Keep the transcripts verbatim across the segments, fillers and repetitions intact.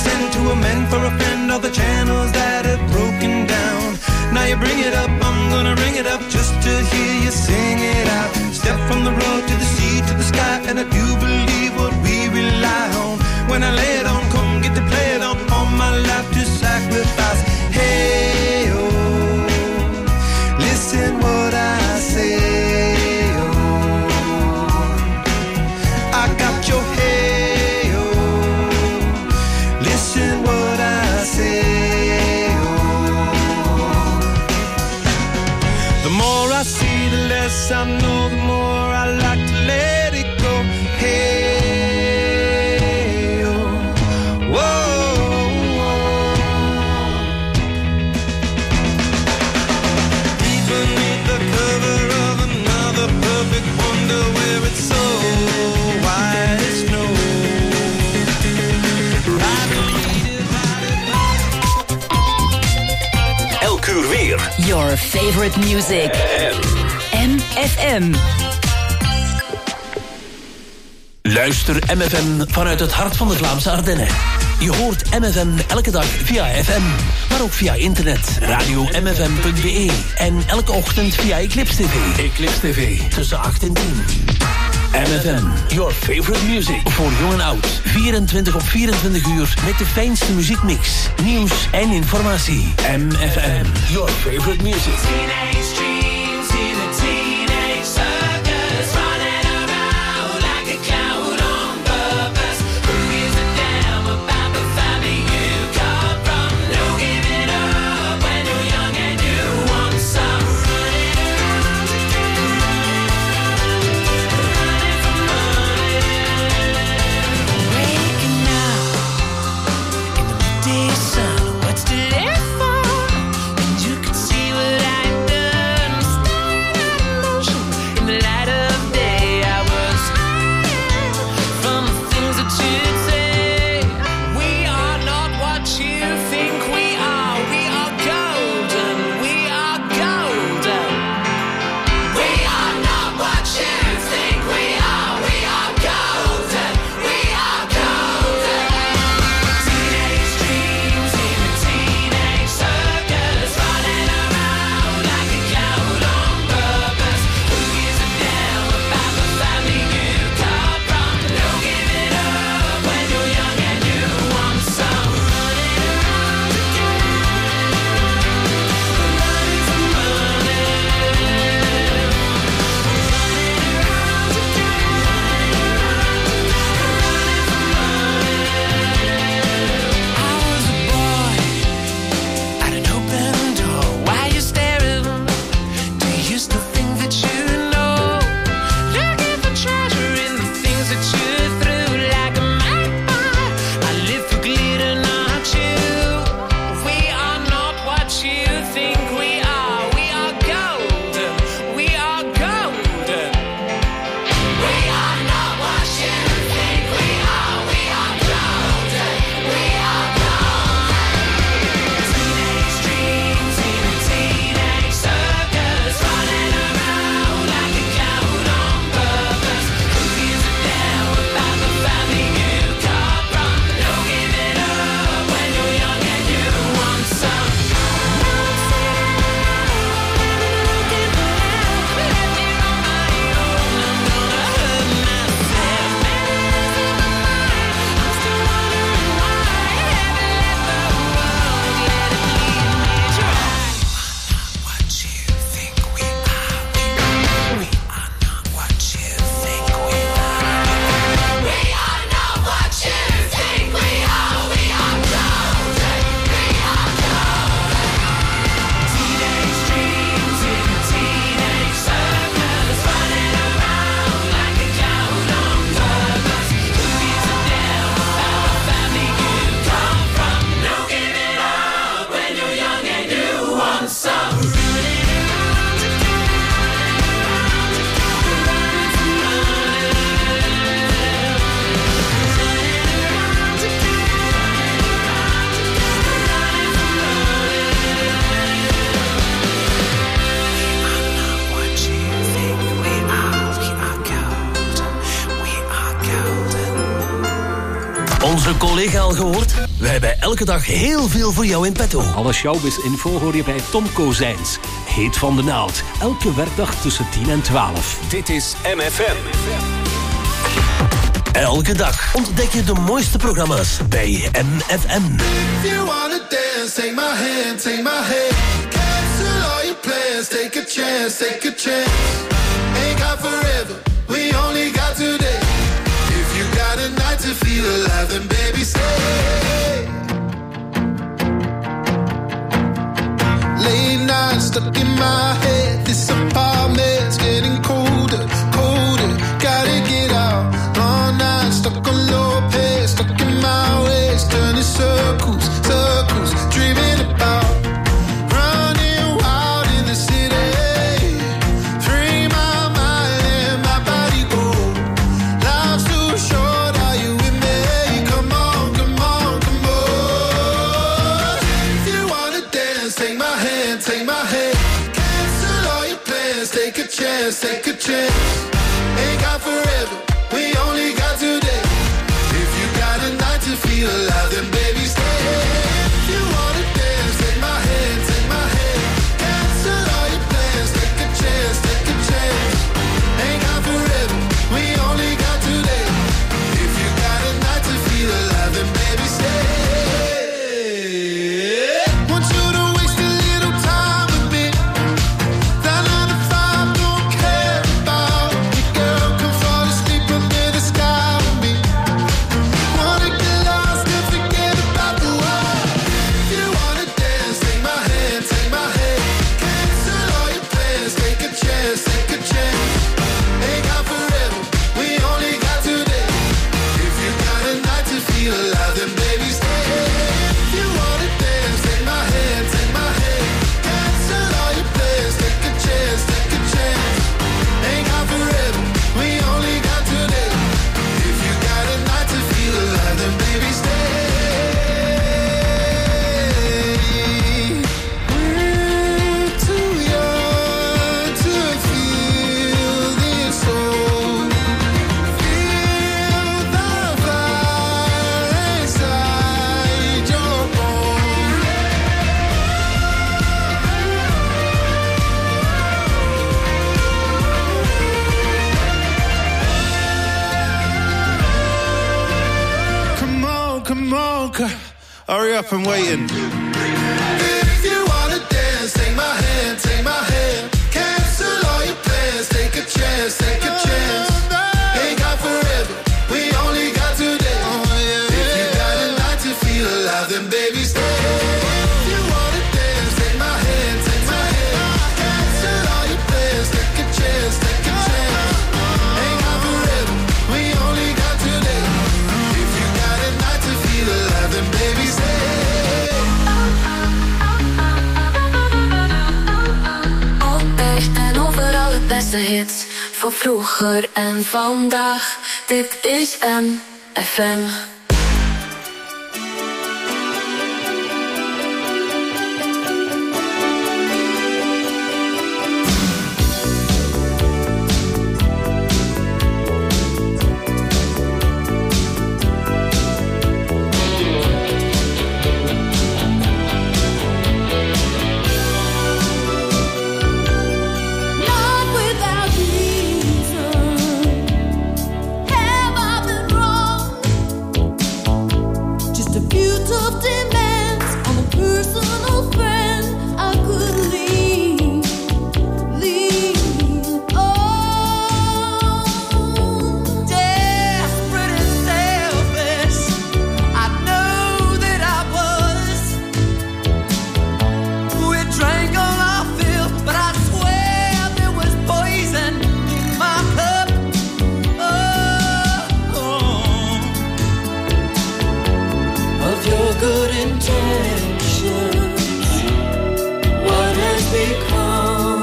send to a man for a friend, all the channels that have broken down. Now you bring it up, I'm gonna ring it up just to hear you sing it out. Step from the road to the sea to the sky, and I do believe what we rely on. When I lay it on, come get to play it on, all my life to sacrifice. Hey, oh, listen what I say, oh, I got your hey, oh, listen what I say, oh. The more I see, the less I know, the more I like to let it go. Hey, elk uur weer. Your favorite music. M F M. Luister M F M vanuit het hart van de Vlaamse Ardennen. Je hoort M F M elke dag via F M, maar ook via internet, radio m f m punt b e en elke ochtend via Eclipse T V. Eclipse T V, tussen acht en tien. M F M, your favorite music. Voor jong en oud, vierentwintig op vierentwintig uur met de fijnste muziekmix, nieuws en informatie. M F M, your favorite music. Teenage dreams in a teenage circus, running around like a clown on purpose. Who gives a damn about the family you come from? No giving up when you're young and you want some. Running around, running from money. Waking up in the midday sun, what's to live for? When you could see what I've done. Onze collega al gehoord? We hebben elke dag heel veel voor jou in petto. Alle showbiz-info hoor je bij Tom Kozijns. Heet van de naald. Elke werkdag tussen tien en twaalf. Dit is M F M. Elke dag ontdek je de mooiste programma's bij M F M. If you wanna dance, take my hand, take my hand. Cancel all your plans, take a chance, take a chance. Ain't got forever, we only got today. If you got a night to feel alive, then baby stay. Late night stuck in my head, this apartment's getting colder, colder. Gotta get out, long night stuck on low pace, stuck in my ways, turning circles, circles, dreaming about running wild in the city. Free my mind and my body go. Life's too short, are you with me? Come on, come on, come on. If you wanna dance, take my hand, take my hand. Cancel all your plans, take a chance, take a chance. Ain't got forever, we only got today. If you got a night to feel alive, then baby stay. If you wanna dance, take my hand, take my hand. Cancel all your plans, take a chance, take a chance. Ain't got forever, we only got today. If you got a night to feel alive, then baby stay. Want you to waste a little time with me. That nine to five don't care about you, girl. Come fall asleep under the sky with me. Wanna get lost and forget about the world. If you wanna dance, take my hand, take my hand. Cancel all your plans, take a chance, take a chance. Ain't got forever, we only got today. If you got a night to feel alive, then baby stay. If you wanna dance, take my hand, take my hand. Cancel all your plans, take a chance, take a chance. Ain't got forever, we only got today. If you got a night to feel alive, then baby stay. We're too young to feel this soul. Feel the fire inside your bones. Come on, come on, c- hurry up, I'm waiting. If you wanna dance, take my hand, take my hand. Cancel all your plans, take a chance, take a chance. Ain't got forever, we only got today. If you got a night to feel alive, then baby stay. If you wanna dance, take my hand, take my hand. Cancel all your plans, take a chance, take a chance. Ain't got forever, we only got today. If you got a night to feel alive, then baby stay. Altijd en overal het beste hits. Van vroeger en vandaag. Dit is M F M. Not without reason. Have I been wrong? Just a few tough demands on a personal friend I could lean, lean on. Desperate and selfish, I know that I was. We drank all our fill, but I swear there was poison in my cup. Oh, oh. Of your good intentions, what has become?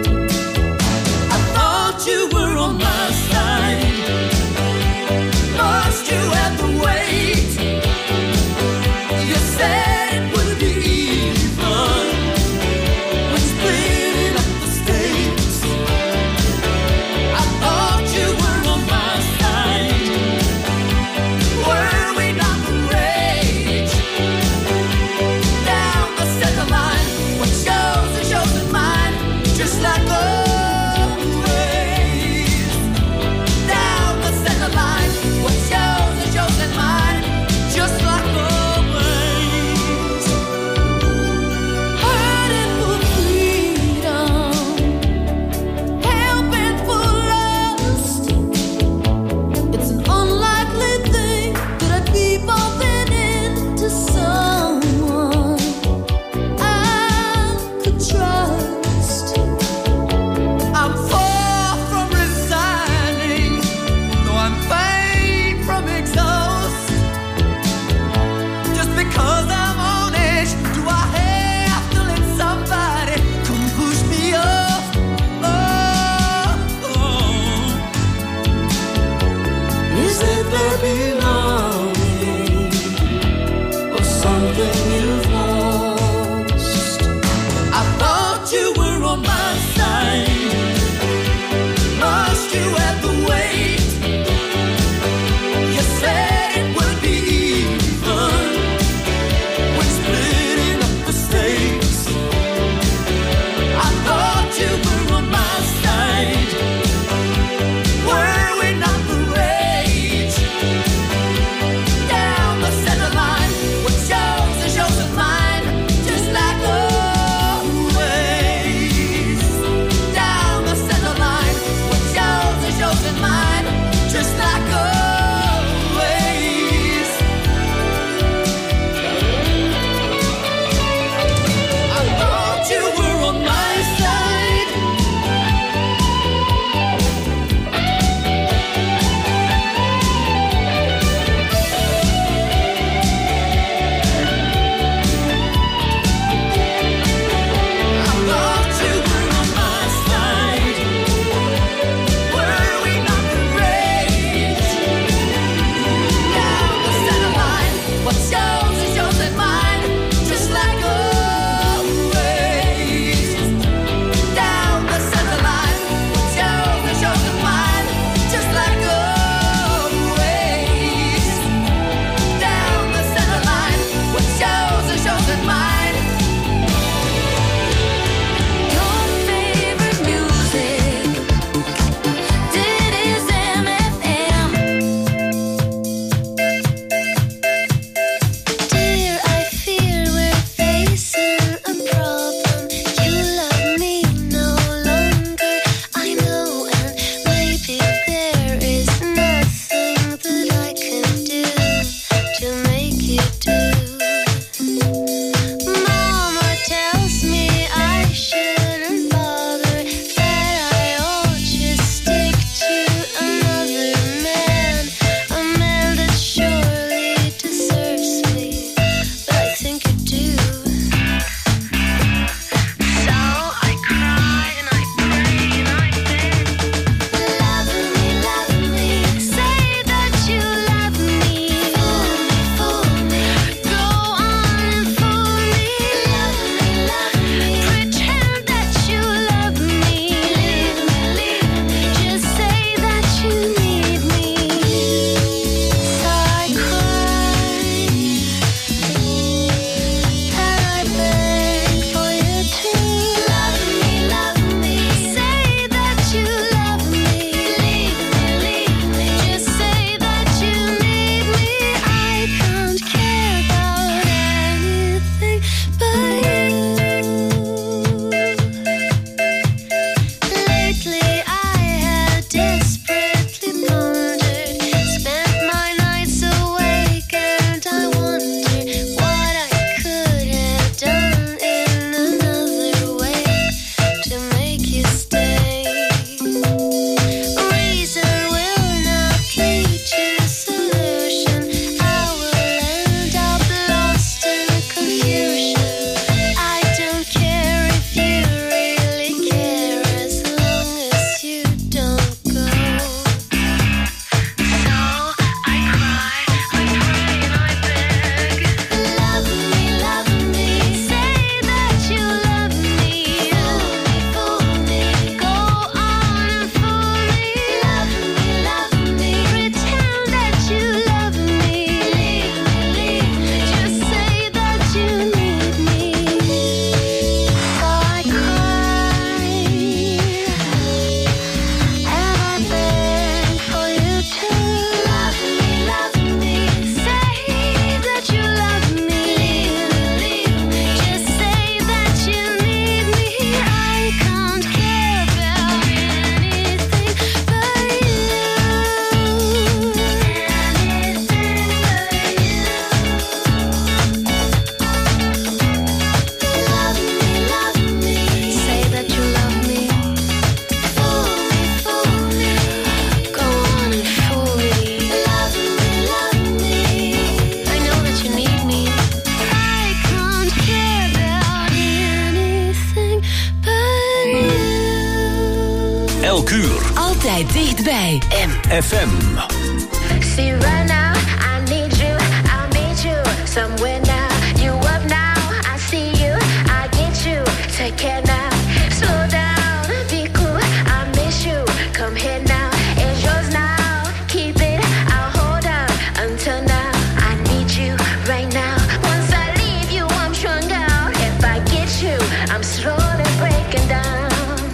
I thought you were on my side. Must you have to wait? You said it would be even when splitting up the stakes. I thought you were on my side. Were we not Altijd dichtbij. M. F M. See right now, I need you, I'll meet you somewhere now. You up now, I see you, I get you. Take care now, slow down, be cool, I miss you. Come here now, it's yours now. Keep it, I'll hold on until now. I need you right now. Once I leave you, I'm strung out. If I get you, I'm slowly breaking down.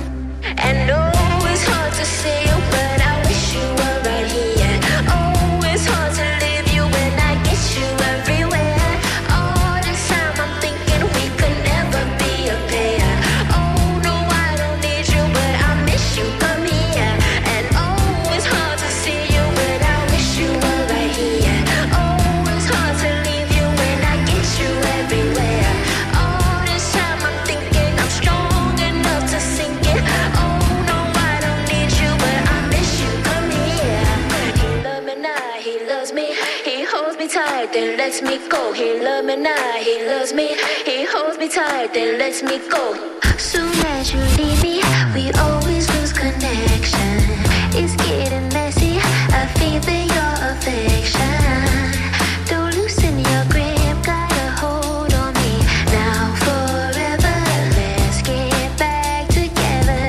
And oh, it's hard to see you, but I wish you were right here. Oh, it's hard to leave you when I get you everywhere. All this time I'm thinking we could never be a pair. Oh, no, I don't need you, but I miss you, come here. And oh, it's hard to see you, but I wish you were right here. Oh, it's hard to leave you when I get you everywhere. All this time I'm thinking I'm strong enough to sink it. Oh, no, I don't need you, but I miss you, come here. He loves me now, he loves me. He holds me tight, then lets me go. He loves me now, he loves me. He holds me tight, then lets me go. Soon as you leave me, we always lose connection. It's getting messy, I feel that your affection. Don't loosen your grip, got a hold on me. Now forever, let's get back together.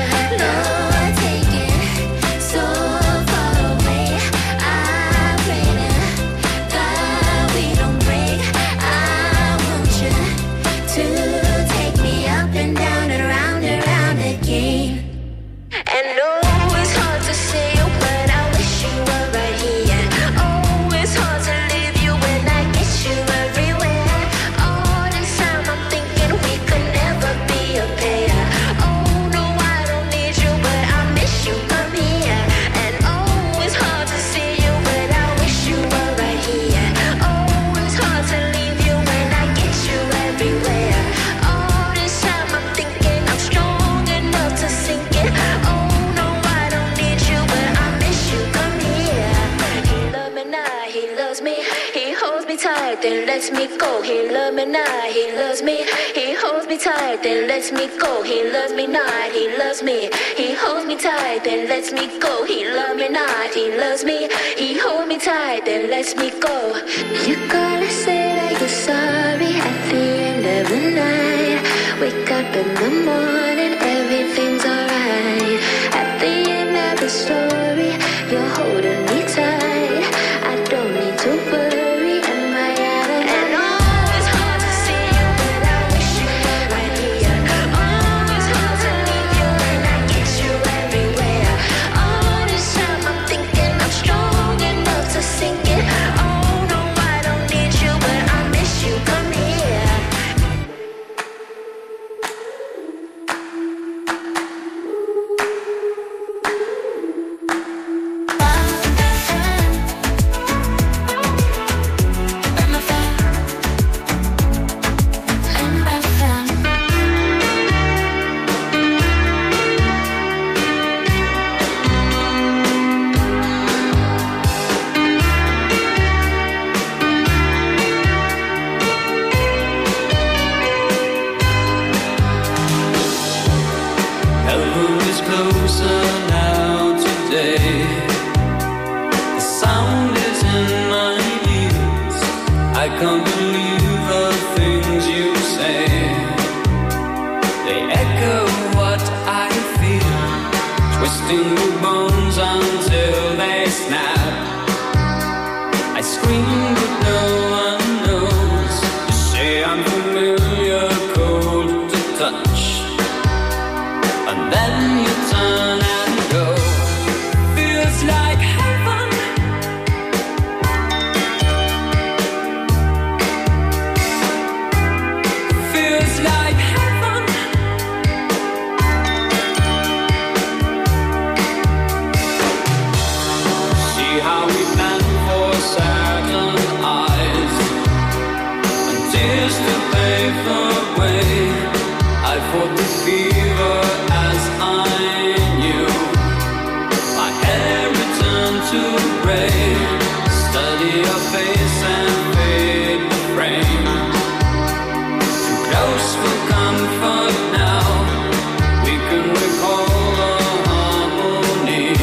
Lord, take it so far away. I pray to God we don't break. I want you to take me up and down and round and round again. And oh, it's hard to see you, but I wish you were right here. Oh, it's hard to leave you when I get you everywhere. All this time I'm thinking we could never be a pair. Oh, no, I don't need you, but I miss you, come here. And oh, it's hard to see you, but I wish you were right here. Oh, it's hard to leave you when I get you everywhere. All this time I'm thinking I'm strong enough to sink it. Oh, no, I don't need you, but I miss you, come here. He loves me now, he loves me. He holds me tight, then lets me go. He loves me now, he loves me. He holds me tight, then lets me go. He loves me not, he loves me. He holds me tight, then lets me go. He loves me not, he loves me. He holds me tight, then lets me go. You gotta say that you're sorry at the end of the night. Wake up in the morning, everything's alright. At the end of the story, you're holding me tight. I don't need to worry, am I out of And oh, it's hard to see you, but I wish you were right here. Oh, it's hard to leave you when I get you everywhere. All this time I'm thinking I'm strong enough to sink it. Oh, no, I don't need you, but I miss you, come here. Heaven is closer now today. The sound is in my ears. I can't believe the things you say. They echo what I feel, twisting the bones until they snap. I scream but no one knows. You say I'm familiar, cold to touch. And then you turn and go. Feels like heaven. Feels like heaven. See how we plan for Saturn eyes and tears to pave the way. I fought the fever as I knew. My hair returned to gray. Study your face and fade the frame. Too close for comfort now. We can recall the harmony.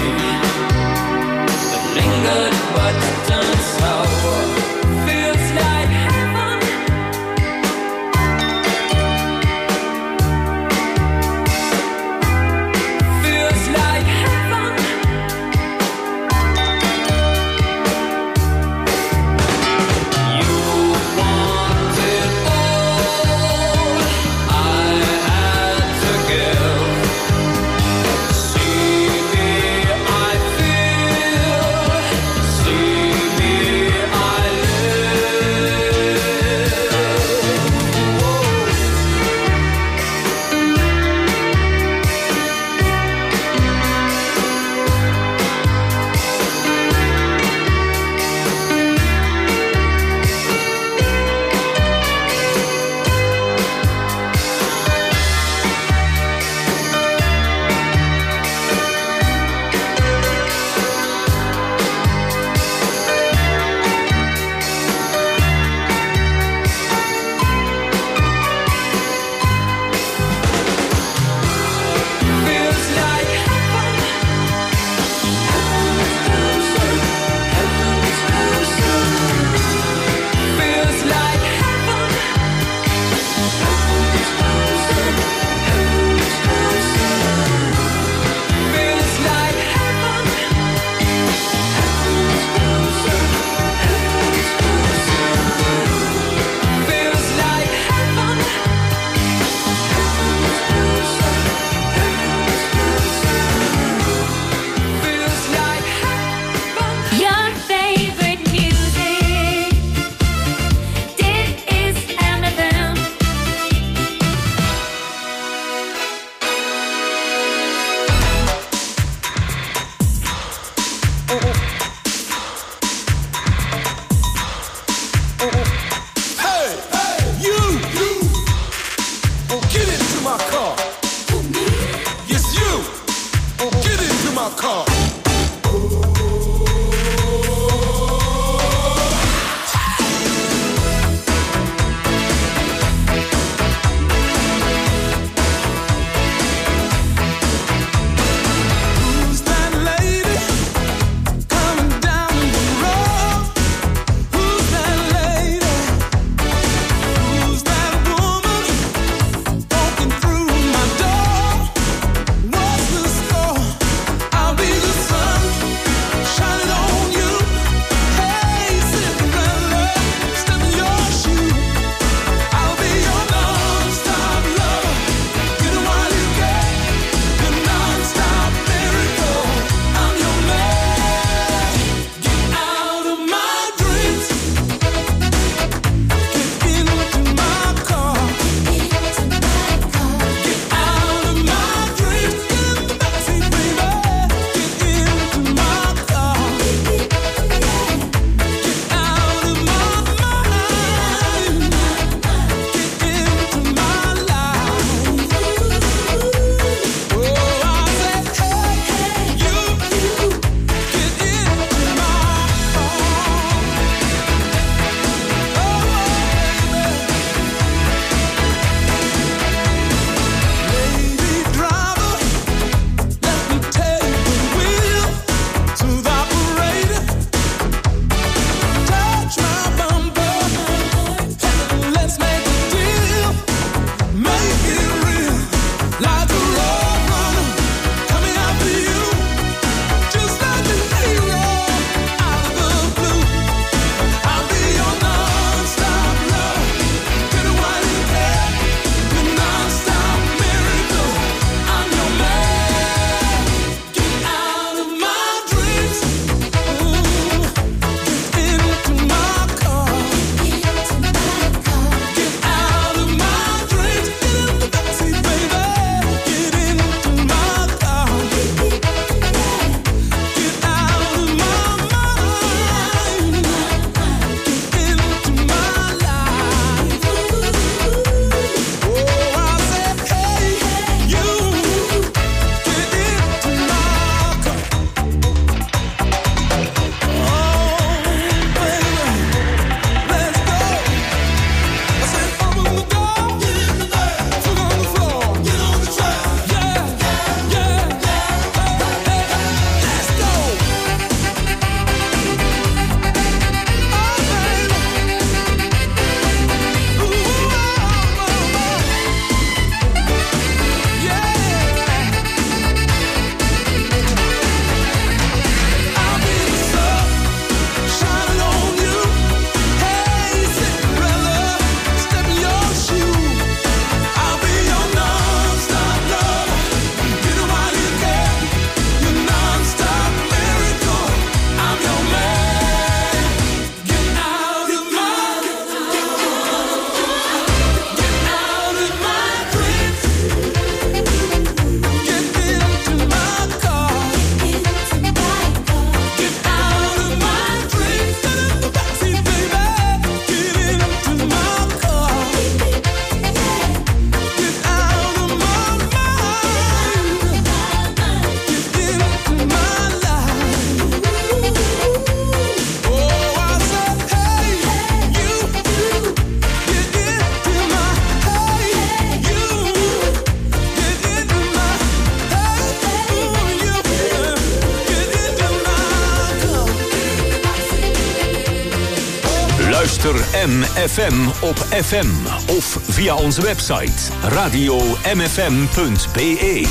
Luister M F M op F M of via onze website radio m f m punt b e.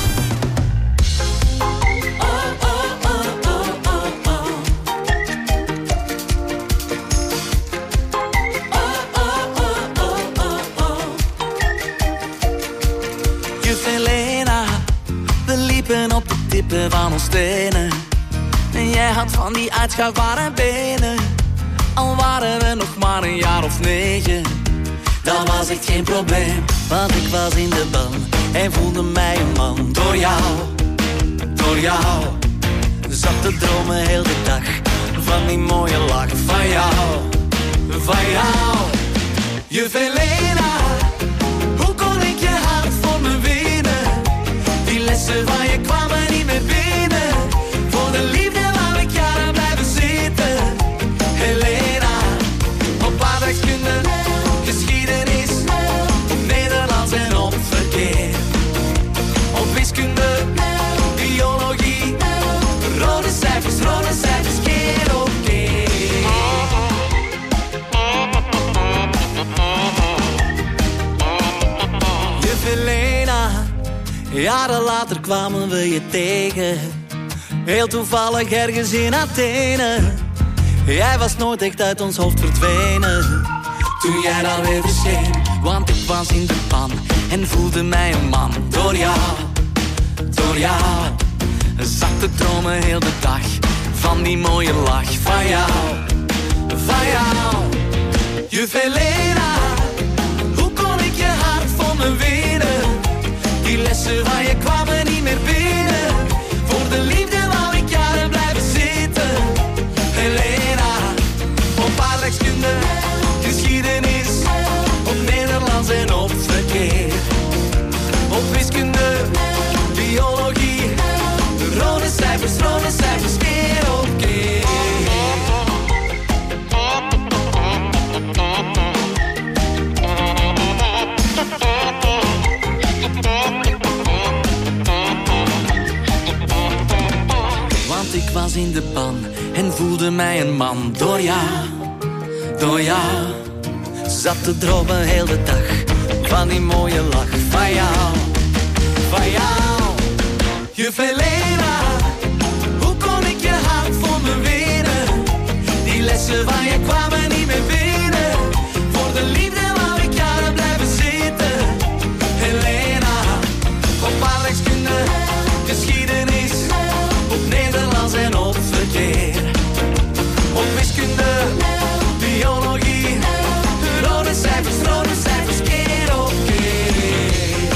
Op de tippen van ons tenen. En jij had van die uitschuifbare benen. Al waren we nog maar een jaar of negen. Dat was echt geen probleem, want ik was in de ban en voelde mij een man. Door jou, door jou zat te dromen heel de dag. Van die mooie lach van jou, van jou. Je Helena, hoe kon ik je hart voor me winnen? Die lessen van je kwamen niet meer binnen. Voor de liefde wou ik jaren blijven zitten. Helena, op aardrijkskunde, geschiedenis, op Nederlands en op verkeer. Op wiskunde, biologie, rode cijfers, rode cijfers, keer op keer. Juf Helena, jaren later kwamen we je tegen. Heel toevallig ergens in Athene. Jij was nooit echt uit ons hoofd verdwenen. Toen jij dan weer verscheen, want ik was in de pan en voelde mij een man. Door jou, door jou zat te dromen heel de dag. Van die mooie lach van jou, van jou. Juf Helena, hoe kon ik je hart voor me winnen? Die lessen van je kwamen niet meer binnen. Voor de liefde wou ik jaren blijven zitten. Helena, op aardrijkskunde, geschiedenis, op Nederlands en op verkeer. Op wiskunde, biologie, rode cijfers, rode cijfers, keer op keer. Want ik was in de ban en voelde mij een man. Door jou, door jou zat te dromen heel de dag. Van die mooie lach van jou, van jou. Juf Helena, hoe kon ik je hart voor me winnen? Die lessen van je kwamen niet meer binnen. Voor de liefde wou ik jaren blijven zitten. Helena, op aardrijkskunde, geschiedenis, op Nederlands en op verkeer. Op wiskunde, biologie, rode cijfers, rode cijfers, keer op keer.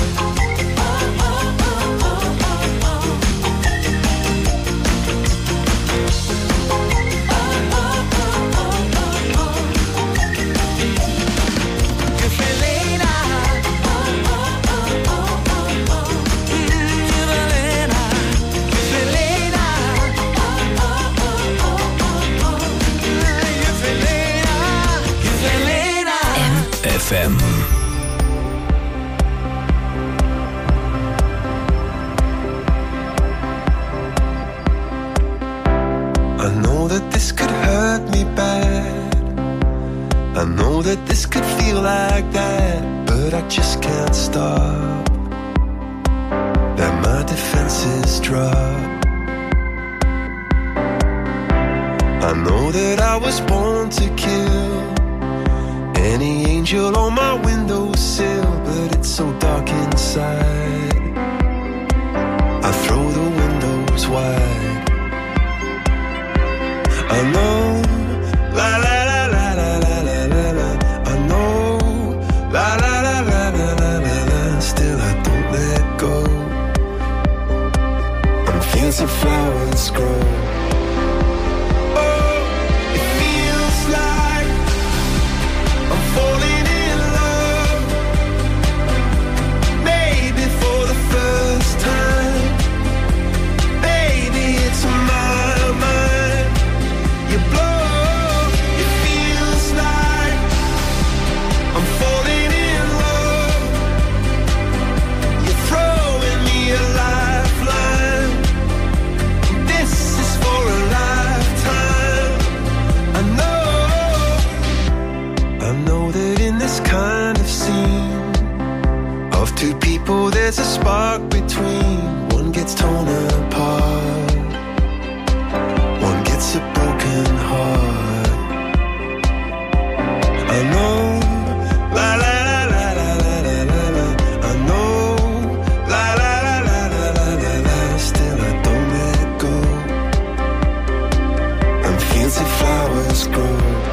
Juf Helena, Juf Helena, Juf Helena, Juf Helena, Juf Helena. F M. I know that this could hurt me bad. I know that this could feel like that, but I just can't stop. That my defenses drop. I know that I was born to kill any angel on my windowsill, but it's so dark inside. I throw the windows wide. I know, la la la la la la la la la. I know, la la la la la la la la. Still I don't let go. And fields of flowers grow. Oh, it feels like I'm falling in love. Maybe for the first time. Baby, it's my mind. You blow I know that in this kind of scene of two people there's a spark between. One gets torn apart, one gets a broken heart. I know, la la la la la la la la. I know, la la la la la la la la. Still I don't let go, and fields of flowers grow.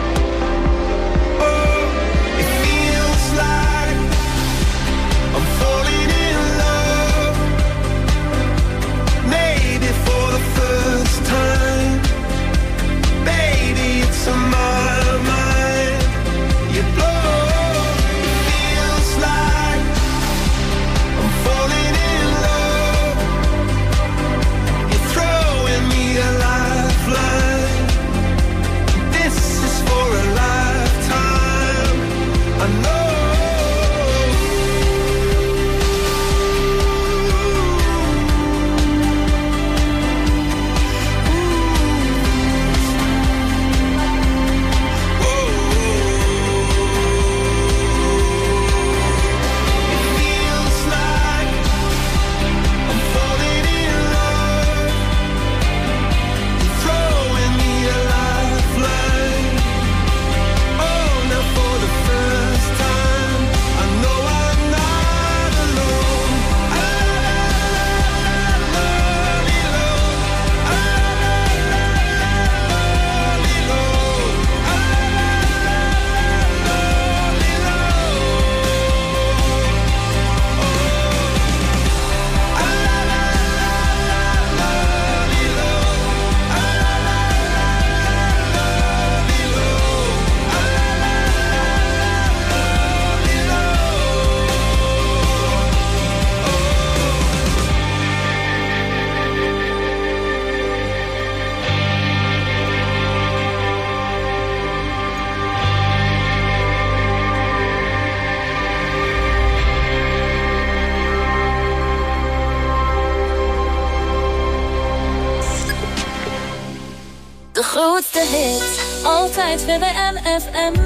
grootste hits, altijd V W M F M.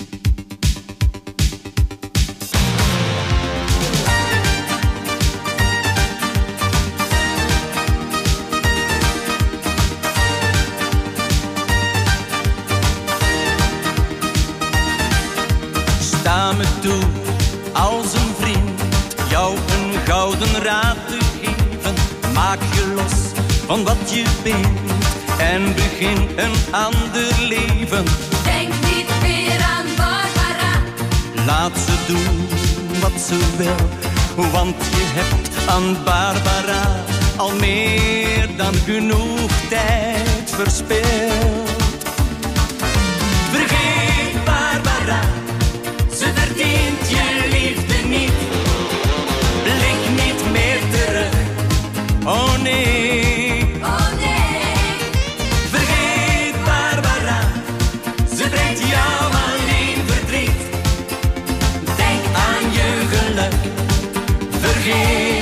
Sta me toe, als een vriend, jou een gouden raad te geven. Maak je los van wat je bent en begin een ander leven. Denk niet meer aan Barbara. Laat ze doen wat ze wil, want je hebt aan Barbara al meer dan genoeg tijd verspild. Vergeet Barbara, ze verdient je liefde niet. Blik niet meer terug, oh nee. Oh nee. Vergeet Barbara, ze brengt jou alleen verdriet. Denk aan je geluk, vergeet.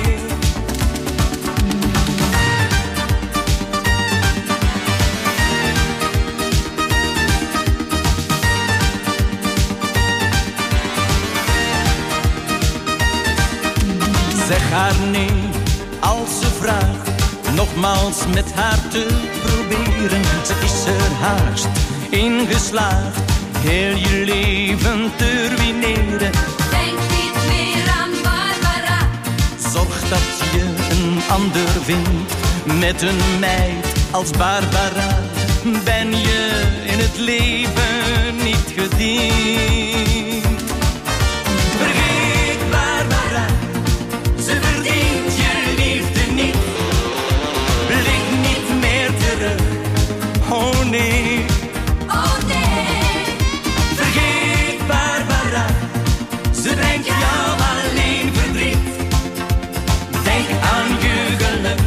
Zeg haar nee als ze vraagt, nogmaals met haar te proberen. Ze is er haast in geslaagd, heel je leven te ruïneren. Denk niet meer aan Barbara. Zorg dat je een ander vindt, met een meid als Barbara ben je in het leven niet gediend. Vergeet Barbara, ze verdient je liefde niet. Blik niet meer terug, oh nee. Oh nee. Vergeet Barbara, ze brengt jou alleen verdriet. Denk aan je geluk,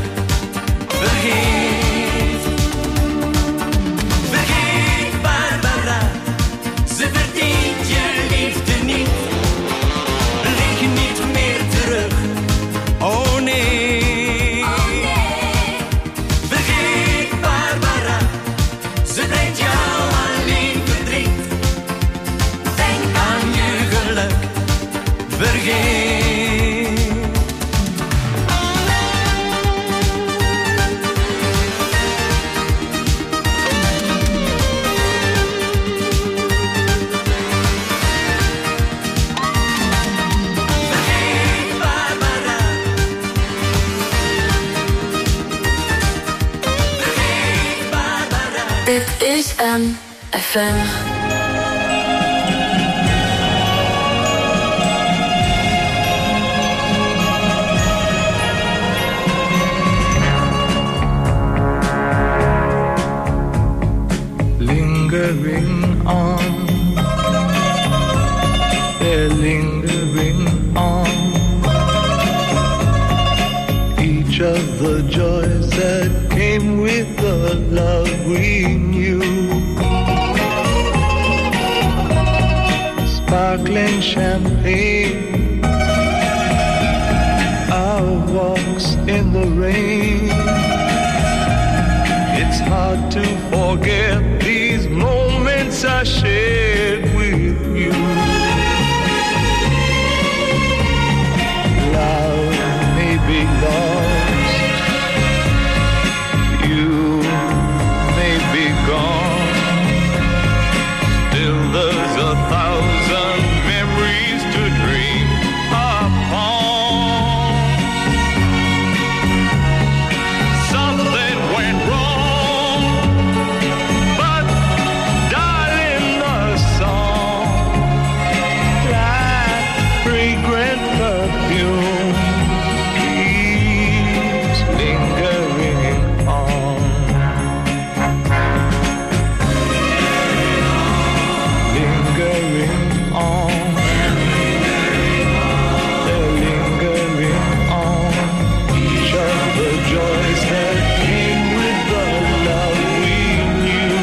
vergeet. Vergeet Barbara, ze verdient vergeet. Dit is M F M. Lingering on, they're lingering on. Each of the joys that came with the love we knew. Sparkling champagne, our walks in the rain. It's hard to forget these moments I shared with you. Love may be lost, you may be gone. Still there's a thousand memories to dream upon. Something went wrong, but darling, the song, like fragrant perfume, keeps lingering on. Lingering on. They're lingering on. Each of the joys that came with the love we knew.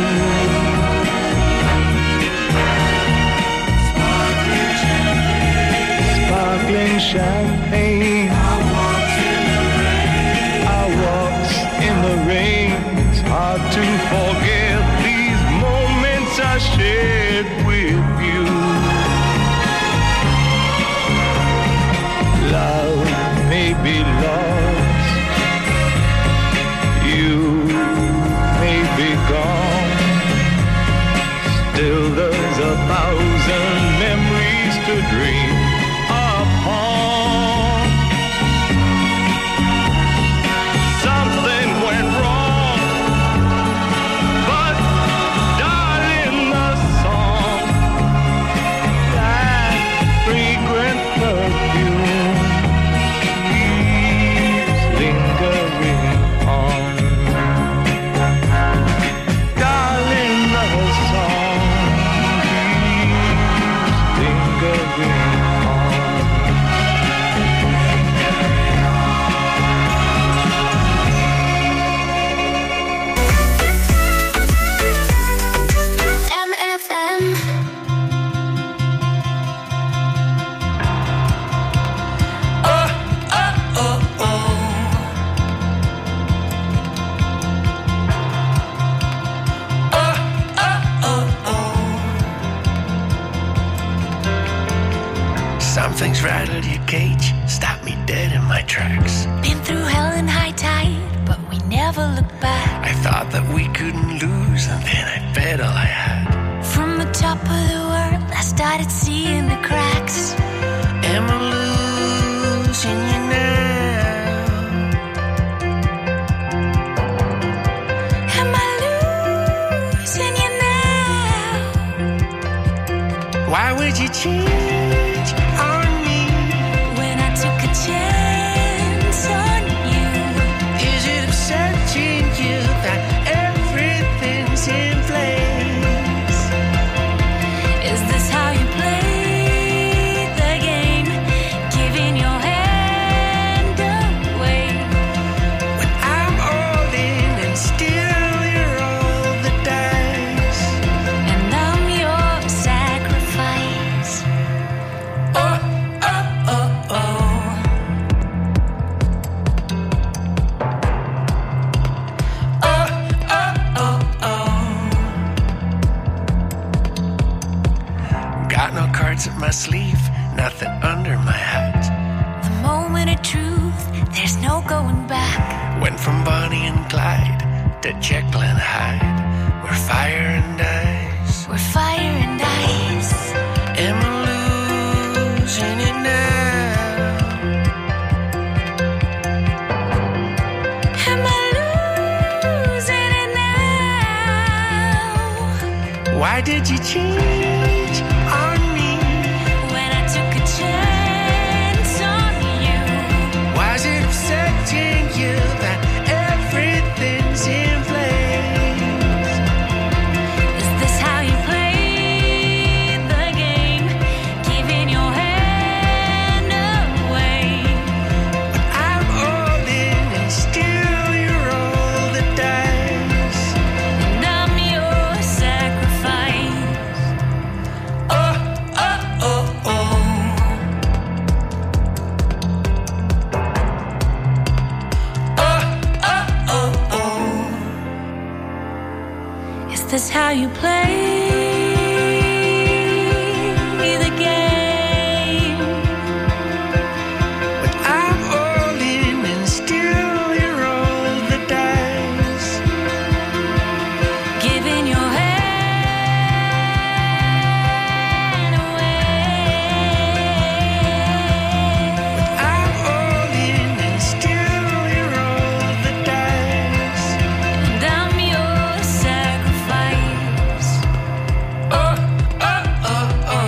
Sparkling champagne, our walks in the rain. It's hard to forget these moments I shared with you. Love may be lost, you may be gone. Still there's a thousand memories to dream upon. Something went wrong, but darling, the song, that fragrant perfume, keeps lingering on. Darling, the song keeps lingering on. M F M. Something's rattled your cage, stopped me dead in my tracks. Been through hell and high tide, but we never looked back. I thought that we couldn't lose, and then I bet all I had. From the top of the world, I started seeing the cracks. Am I losing you now? Am I losing you now? Why would you change on me? When I took a chance on you. Is it upsetting you that everything's in place? Is this how you play the game? Giving your hand away. When I'm all in and still you're all the dice. And I'm your sacrifice. Oh, oh, oh, oh. Oh, oh, oh, oh. Got no cards up my sleeve, nothing under my hat. The moment of truth, there's no going back. Went from Bonnie and Clyde to Jekyll and Hyde. We're fire and ice. We're fire and ice. Am I losing it now? Am I losing it now? Why did you change on me? When I took a chance on you. Was it upsetting you that everything's in place? Is this how you play the game? Giving your hand away. I'm all in and still you roll the dice. And I'm your sacrifice. Oh, oh, oh, oh. Oh, oh, oh, oh. Is this how you play the game? But I'm all in and still you roll the dice. Giving your hand away. I'm all in and still you roll the dice. And I'm your sacrifice. Oh, oh, oh, oh.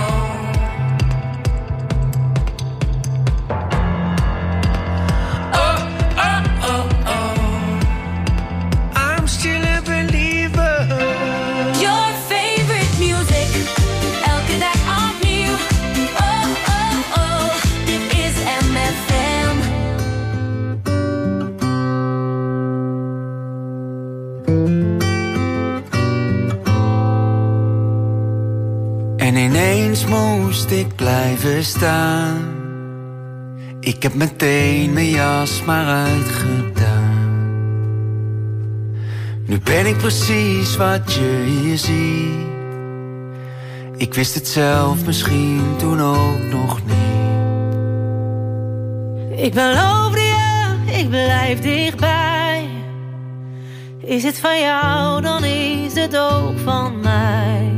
Oh, oh, oh, oh. I'm still a believer. Your favorite music, elke dag opnieuw. Oh, oh, oh, dit is M F M. En ineens moest ik blijven staan. Ik heb meteen mijn jas maar uitgedaan. Nu ben ik precies wat je hier ziet. Ik wist het zelf misschien toen ook nog niet. Ik beloofde je, ik blijf dichtbij. Is het van jou, dan is het ook van mij.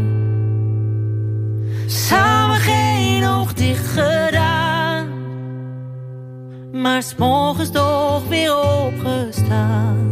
Samen geen oog dicht gedaan, maar 's morgens toch weer opgestaan.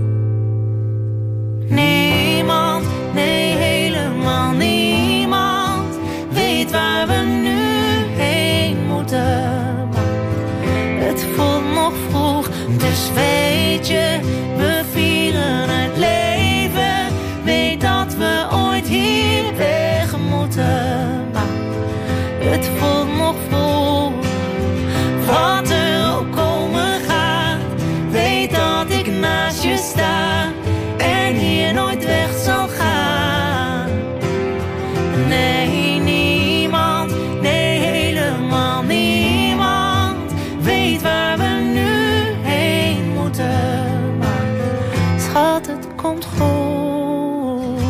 Niemand, nee helemaal niemand, weet waar we nu heen moeten. Maar het voelt nog vroeg, dus weet je, we vieren het leven. Weet dat we ooit hier weg moeten. Maar het voelt nog vroeg, wat er ook komen gaat. Weet dat ik naast je sta en hier nooit weg zal gaan. Nee, niemand, nee helemaal niemand, weet waar we nu heen moeten. Maar schat, het komt goed.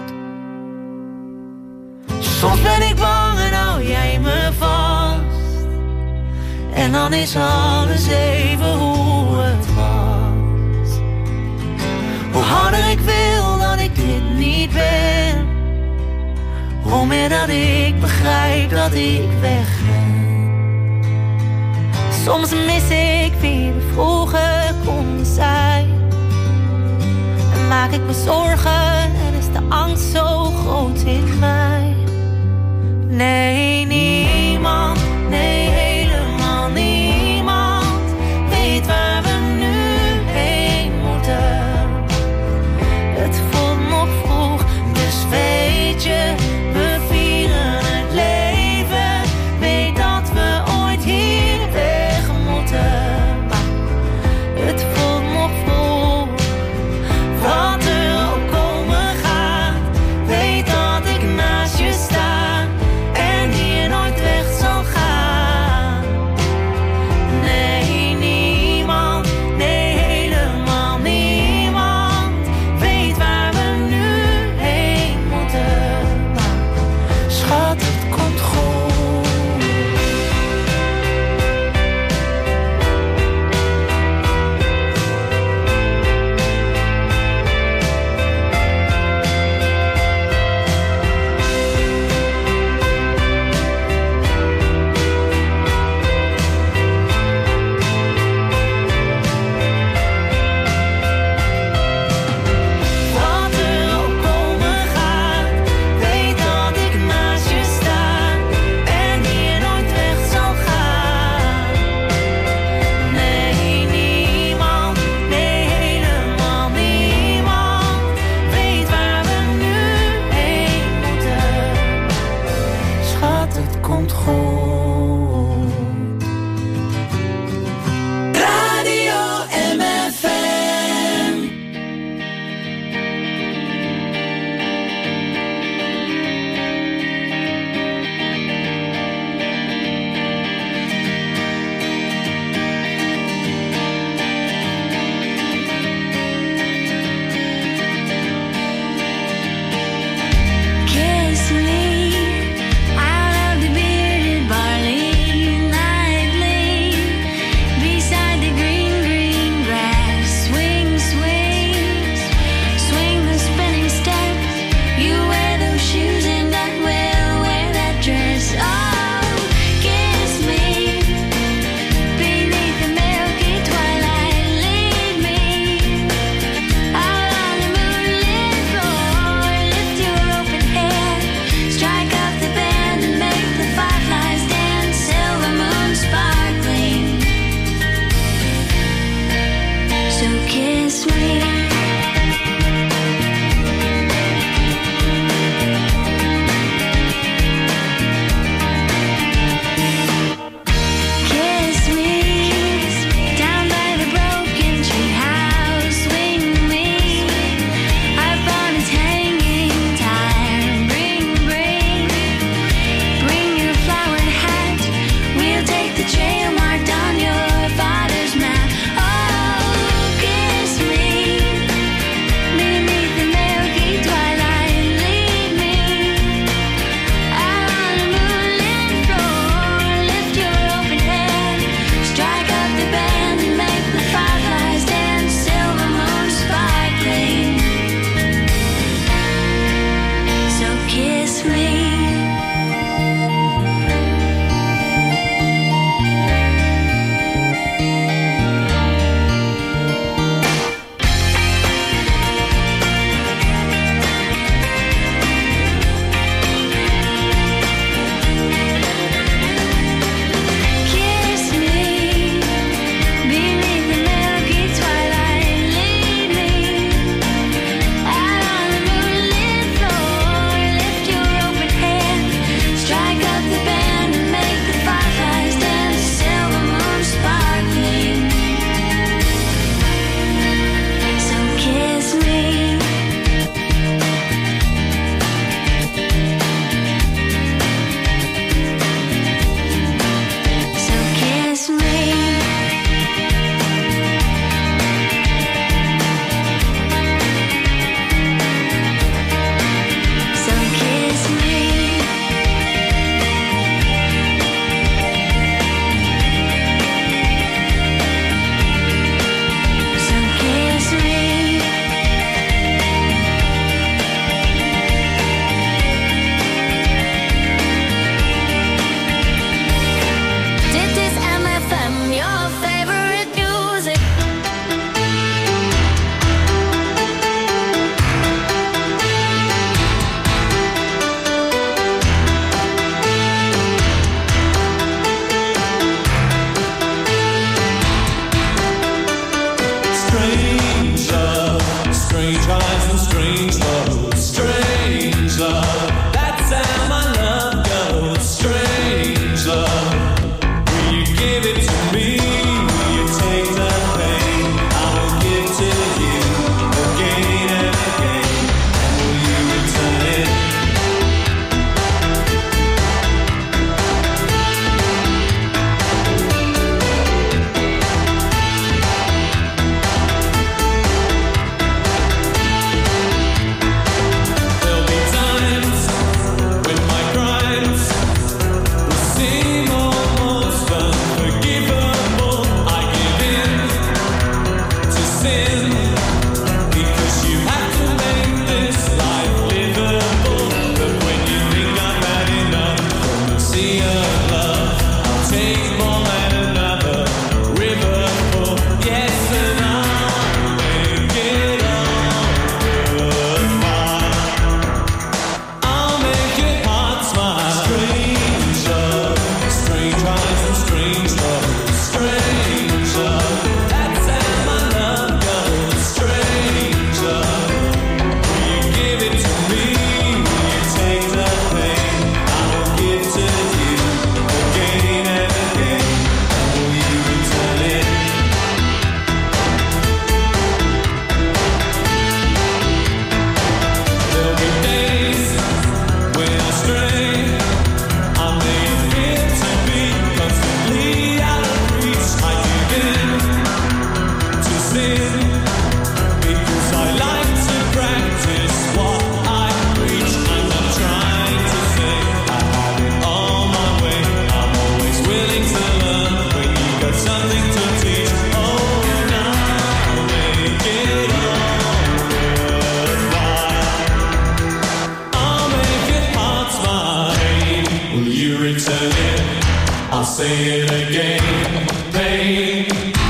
Soms ben ik bang en hou jij me vast. En dan is alles even hoe het was. Hoe harder ik wil dat ik dit niet ben, hoe meer dat ik begrijp dat ik wegren. Soms mis ik wie we vroeger konden zijn. En maak ik me zorgen en is de angst zo groot in mij. Nee, niemand, nee helemaal niemand, weet waar we nu heen moeten. Het voelt nog vroeg, dus weet je, we vieren het leven. Weet dat we ooit hier weg moeten. Maar het voelt nog vroeg, wat er ook komen gaat. Weet dat ik naast je sta en hier nooit komt goed. Radio M F M. Kiss me out of the bearded bar. I'll say it again. Pain,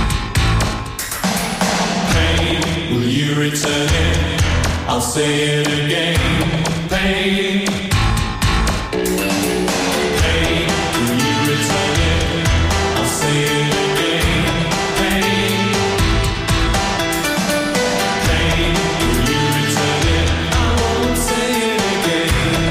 pain, will you return it? I'll say it again. Pain, pain, will you return it? I'll say it again. Pain, pain, will you return it? I won't say it again.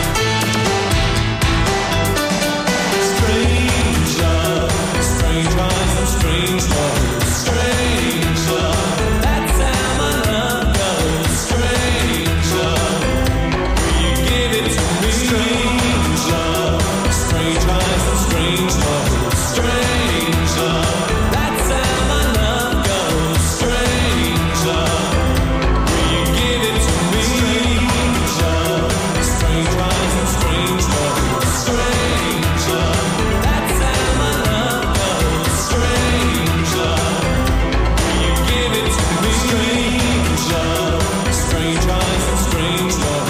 Strange love, strange rise and strange love, strange love. That's how my love goes. Strange love, will you give it to me? Strange love, strange rise and strange love, strange love. That's how my love goes. Strange love, will you give it to me? Strange love, strange rise and strange love, strange love. That's how my love goes. Strange love, will you give it to me? Strange love, strange rise and strange love.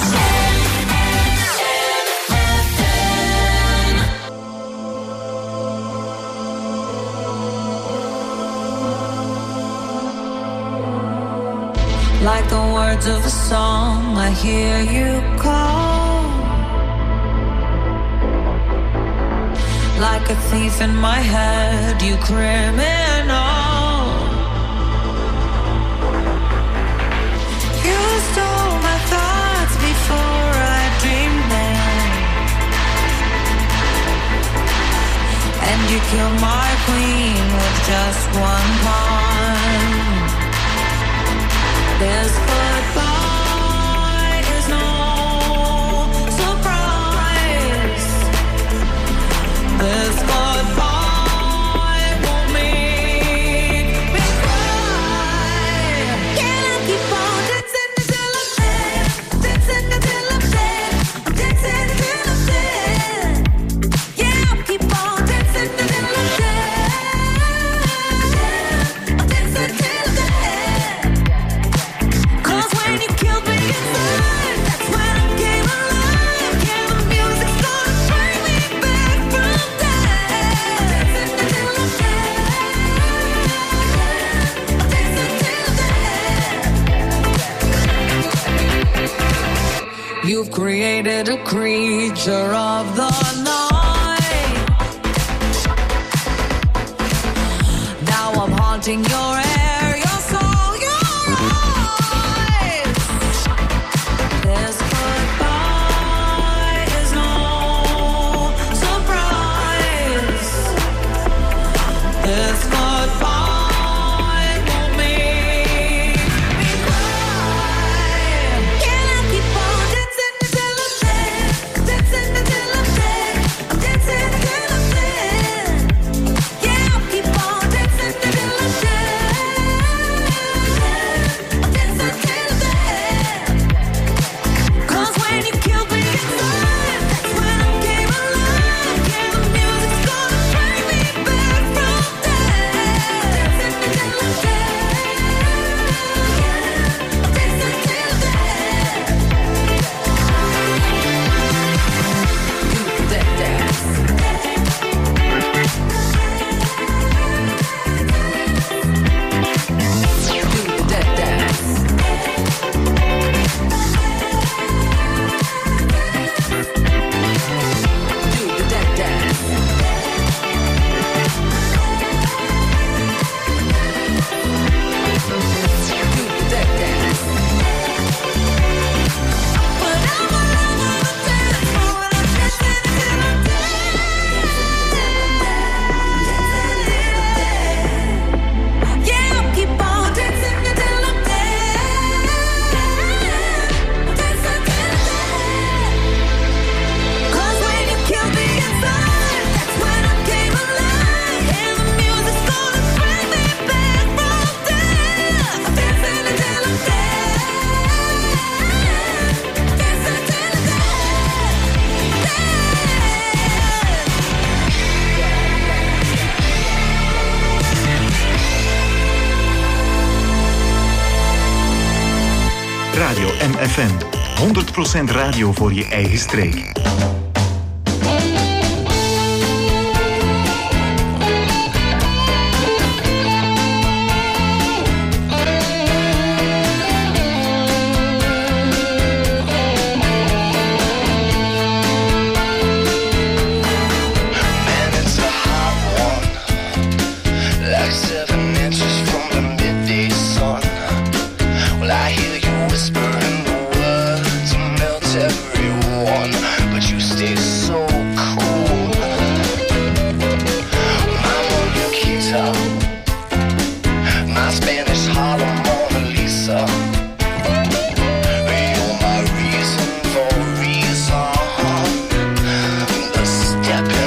Like the words of a song, I hear you call. Like a thief in my head, you criminal. You stole my thoughts before I dreamed them, and you killed my queen with just one pawn. This goodbye is no surprise. This goodbye won't make me cry. Can I keep on dancing until I'm dead? Dancing until I'm dead. Dancing until I'm dead. Yeah, I'll keep on dancing until I'm dead. I'll dance until I'm dead. When you killed me inside, that's when I came alive. Yeah, the music's gonna bring me back from death. Dancing until I'm dead. Dancing until dead. You've created a creature of the night. Now I'm haunting your air, your soul, your eyes. This goodbye is no surprise. This goodbye won't make me cry. Can I keep on dancing until I'm dead? Dancing until I'm dead. I'm dancing until I'm dead. Yeah, I'll keep on dancing until I'm dead. I'm dancing until I'm dead. 'Cause when you killed me inside, that's when I came alive. Yeah, the music's gonna bring me back from death. Dancing until I'm dead. I'm dancing until I'm dead. Do that dance. Do that dance. Do that dance. Do that dance. But I'm all over the dance floor and I'm dancing until I'm dead. Yeah, I'll keep on dancing until I'm dead. I'm dancing until I'm dead. 'Cause when you killed me inside, that's when I came alive. And the music's gonna bring me back from death. I'm dancing until I'm dead. Dancing until I'm dead. Radio M F M. honderd procent radio voor je eigen streek.